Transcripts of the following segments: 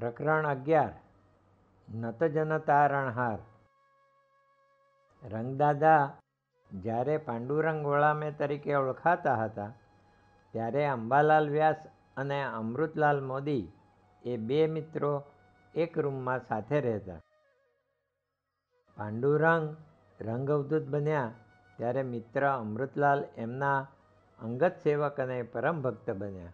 પ્રકરણ 11 નતજનતારણહાર. રંગદાદા જ્યારે પાંડુરંગ વળામે તરીકે ઓળખાતા હતા ત્યારે અંબાલાલ વ્યાસ અને અમૃતલાલ મોદી એ બે મિત્રો એક રૂમમાં સાથે રહેતા. પાંડુરંગ રંગ અવધૂત બન્યા ત્યારે મિત્ર અમૃતલાલ એમના અંગત સેવક અને પરમ ભક્ત બન્યા.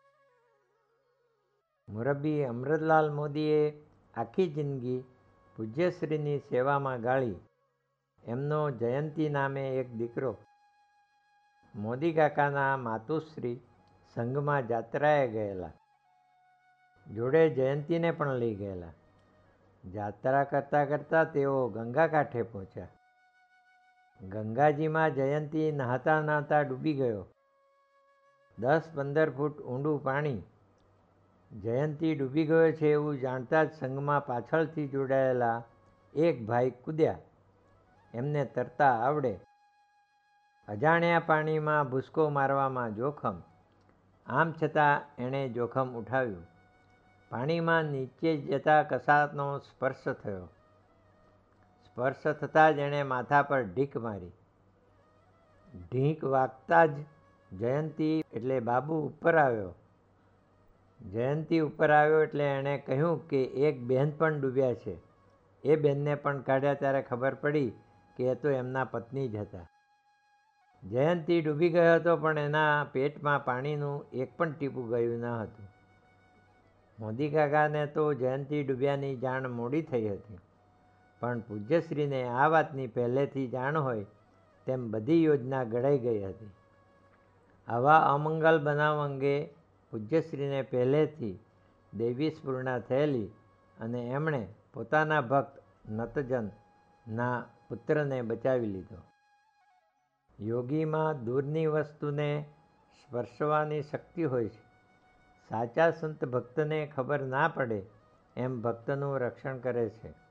મુરબ્બી અમૃતલાલ મોદીએ આખી જિંદગી પૂજ્યશ્રીની સેવામાં ગાળી. એમનો જયંતી નામે એક દીકરો. મોદી કાકાના માતુશ્રી સંઘમાં જાત્રાએ ગયેલા. જોડે જયંતીને પણ લઈ ગયેલા. જાત્રા કરતાં કરતાં તેઓ ગંગા કાંઠે પહોંચ્યા. ગંગાજીમાં જયંતી નહાતા નહાતા ડૂબી ગયો. 10-15 ફૂટ ઊંડું પાણી. જયંતી ડૂબી ગયો છે એવું જાણતા જ સંઘમાં પાછળથી જોડાયેલા એક ભાઈ કૂદ્યા. એમને તરતા આવડે. અજાણ્યા પાણીમાં ભૂસકો મારવામાં જોખમ. આમ છતાં એણે જોખમ ઉઠાવ્યું. પાણીમાં નીચે જતા કશાનો સ્પર્શ થયો. સ્પર્શ થતાં જ એણે માથા પર ઢીક મારી. ઢીંક વાગતા જ જયંતી એટલે બાબુ ઉપર આવ્યો. જયંતી ઉપર આવ્યો એટલે એણે કહ્યું કે એક બહેન પણ ડૂબ્યા છે. એ બહેનને પણ કાઢ્યા ત્યારે ખબર પડી કે એ તો એમના પત્ની જ હતા. જયંતી ડૂબી ગયો હતો પણ એના પેટમાં પાણીનું એક પણ ટીપું ગયું ન હતું. મોદી કાકાને તો જયંતી ડૂબ્યાની જાણ મોડી થઈ હતી, પણ પૂજ્યશ્રીને આ વાતની પહેલેથી જાણ હોય તેમ બધી યોજના ઘડાઈ ગઈ હતી. આવા અમંગલ બનાવ અંગે પૂજ્યશ્રીને પહેલેથી દૈવી સ્ફુરણા થયેલી અને એમણે પોતાના ભક્ત નતજનના પુત્રને બચાવી લીધો. યોગીમાં દૂરની વસ્તુને સ્પર્શવાની શક્તિ હોય છે. સાચા સંત ભક્તને ખબર ના પડે એમ ભક્તનું રક્ષણ કરે છે.